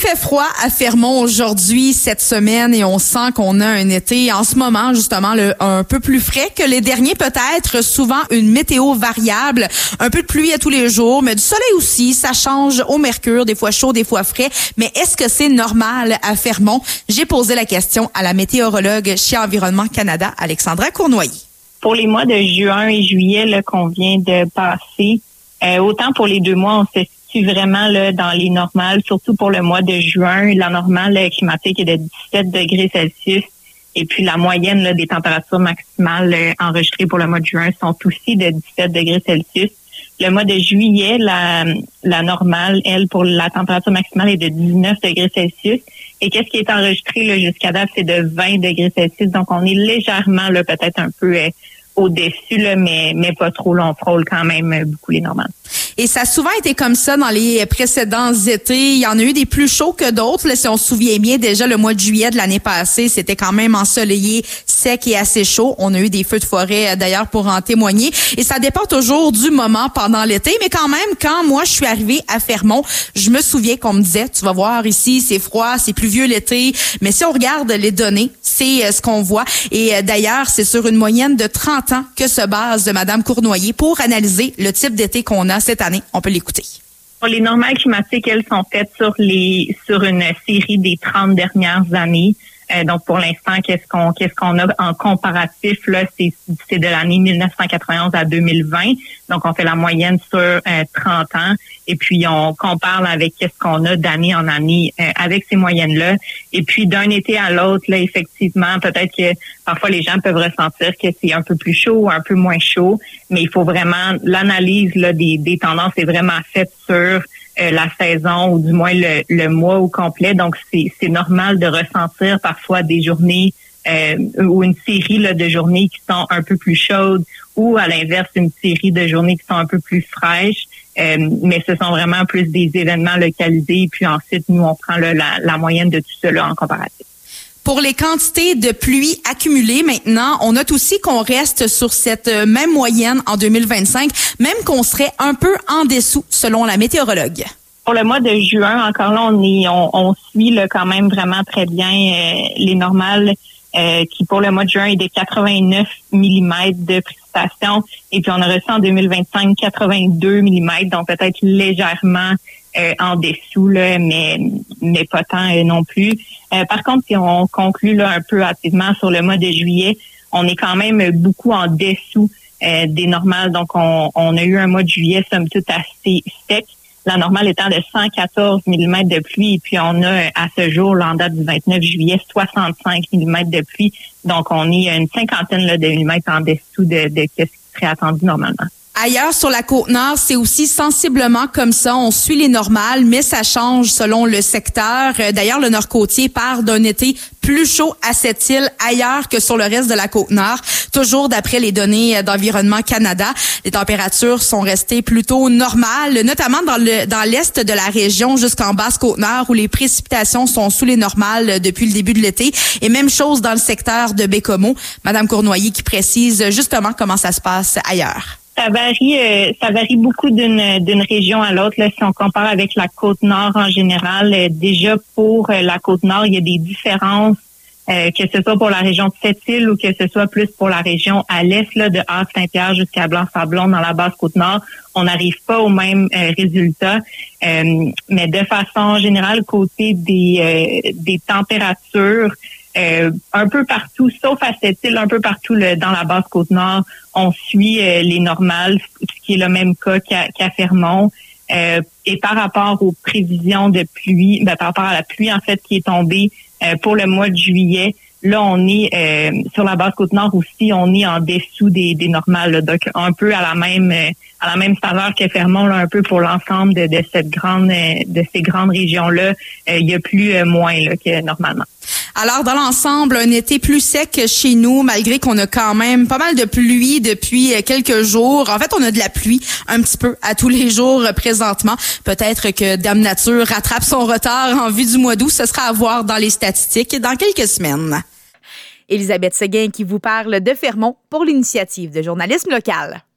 fait froid à Fermont aujourd'hui, cette semaine, et on sent qu'on a un été en ce moment, justement, un peu plus frais que les derniers peut-être. Souvent, une météo variable, un peu de pluie à tous les jours, mais du soleil aussi. Ça change au mercure, des fois chaud, des fois frais. Mais est-ce que c'est normal à Fermont? J'ai posé la question à la météorologue chez Environnement Canada, Alexandra Cournoyer. Pour les mois de juin et juillet là, qu'on vient de passer, autant pour les 2 mois, on se situe vraiment là, dans les normales, surtout pour le mois de juin. La normale climatique est de 17 degrés Celsius. Et puis la moyenne là, des températures maximales enregistrées pour le mois de juin sont aussi de 17 degrés Celsius. Le mois de juillet, la normale, elle, pour la température maximale est de 19 degrés Celsius. Et qu'est-ce qui est enregistré là, jusqu'à date, c'est de 20 degrés Celsius. Donc, on est légèrement là, peut-être un peu au-dessus, là, mais pas trop. Là, on frôle quand même beaucoup les normales. Et ça a souvent été comme ça dans les précédents étés. Il y en a eu des plus chauds que d'autres. Là, si on se souvient bien, déjà le mois de juillet de l'année passée, c'était quand même ensoleillé, sec et assez chaud. On a eu des feux de forêt d'ailleurs pour en témoigner. Et ça dépend toujours du moment pendant l'été. Mais quand même, quand moi je suis arrivée à Fermont, je me souviens qu'on me disait, tu vas voir ici, c'est froid, c'est pluvieux l'été. Mais si on regarde les données, c'est ce qu'on voit. Et d'ailleurs, c'est sur une moyenne de 30 ans que se base Mme Cournoyer pour analyser le type d'été qu'on a cette année. On peut l'écouter. Les normales climatiques, elles sont faites sur une série des 30 dernières années. Donc, pour l'instant, qu'est-ce qu'on a en comparatif, là, c'est de l'année 1991 à 2020. Donc, on fait la moyenne sur 30 ans. Et puis, on compare avec qu'est-ce qu'on a d'année en année avec ces moyennes-là. Et puis, d'un été à l'autre, là, effectivement, peut-être que parfois les gens peuvent ressentir que c'est un peu plus chaud ou un peu moins chaud. Mais il faut vraiment, l'analyse là, des tendances est vraiment faite sur la saison ou du moins le mois au complet. Donc, c'est normal de ressentir parfois des journées ou une série là, de journées qui sont un peu plus chaudes ou à l'inverse, une série de journées qui sont un peu plus fraîches. Mais ce sont vraiment plus des événements localisés. Puis ensuite, nous, on prend là, la moyenne de tout cela en comparatif. Pour les quantités de pluie accumulées maintenant, on note aussi qu'on reste sur cette même moyenne en 2025, même qu'on serait un peu en dessous selon la météorologue. Pour le mois de juin, encore là, on suit là, quand même vraiment très bien les normales qui pour le mois de juin est de 89 mm de précipitation. Et puis on a reçu en 2025 82 mm, donc peut-être légèrement en dessous, là, mais pas tant non plus. Par contre, si on conclut là, un peu hâtivement sur le mois de juillet, on est quand même beaucoup en dessous des normales. Donc, on a eu un mois de juillet, somme toute, assez sec. La normale étant de 114 mm de pluie. Et puis, on a à ce jour, là, en date du 29 juillet, 65 mm de pluie. Donc, on est à une cinquantaine là, de millimètres en dessous de ce qui serait attendu normalement. Ailleurs sur la Côte-Nord, c'est aussi sensiblement comme ça. On suit les normales, mais ça change selon le secteur. D'ailleurs, le Nord-Côtier part d'un été plus chaud à cette île ailleurs que sur le reste de la Côte-Nord. Toujours d'après les données d'Environnement Canada, les températures sont restées plutôt normales, notamment dans l'est de la région jusqu'en Basse-Côte-Nord où les précipitations sont sous les normales depuis le début de l'été. Et même chose dans le secteur de Baie-Comeau. Madame Cournoyer qui précise justement comment ça se passe ailleurs. Ça varie beaucoup d'une région à l'autre. Là, si on compare avec la Côte-Nord en général, déjà pour la Côte-Nord, il y a des différences, que ce soit pour la région de Sept-Îles ou que ce soit plus pour la région à l'est, là, de Havre-Saint-Pierre jusqu'à Blanc-Sablon dans la Basse-Côte-Nord. On n'arrive pas au même résultat. Mais de façon générale, côté des températures, un peu partout, sauf à Sept-Îles, un peu partout dans la Basse-Côte-Nord, on suit les normales, ce qui est le même cas qu'à Fermont. Et par rapport aux prévisions de pluie, par rapport à la pluie en fait qui est tombée pour le mois de juillet, là on est sur la Basse-Côte-Nord aussi, on est en dessous des normales, là, donc un peu à la même saveur que Fermont, là, un peu pour l'ensemble de ces grandes régions-là, il y a plus moins là, que normalement. Alors, dans l'ensemble, un été plus sec chez nous, malgré qu'on a quand même pas mal de pluie depuis quelques jours. En fait, on a de la pluie un petit peu à tous les jours présentement. Peut-être que Dame Nature rattrape son retard en vue du mois d'août. Ce sera à voir dans les statistiques dans quelques semaines. Élisabeth Seguin qui vous parle de Fermont pour l'Initiative de journalisme local.